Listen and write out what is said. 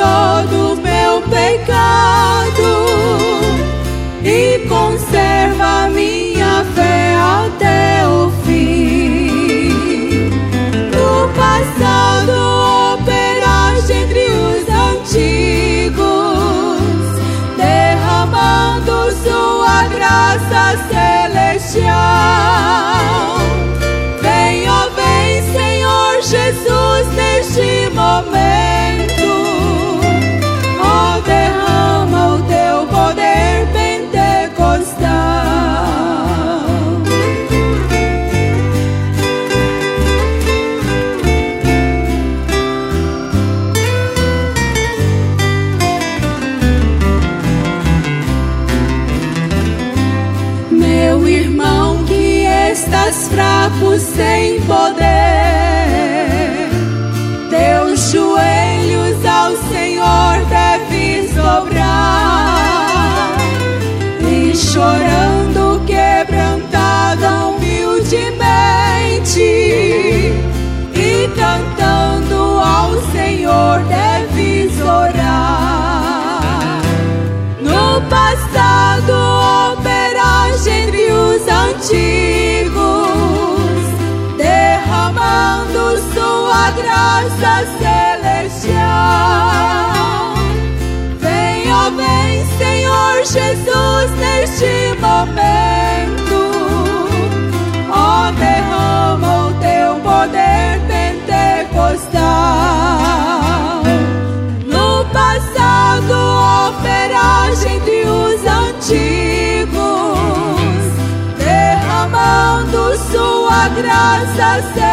todo meu pecado e conserva minha fé até o fim. No passado operaste entre os antigos, derramando sua graça celestial. Vem, ó vem, Senhor Jesus, neste momento. Ó, derrama o teu poder pentecostal. Meu irmão que estás fraco, sem poder, teus joelhos ao Senhor deves dobrar, e chorando, quebrantado humildemente, e cantando ao Senhor deves orar. No passado operaste entre os antigos, derramando sua graça celestial. Vem, ó vem, Senhor Jesus, neste momento. Ó, derrama o teu poder pentecostal. No passado operaste entre os antigos, derramando sua graça celestial.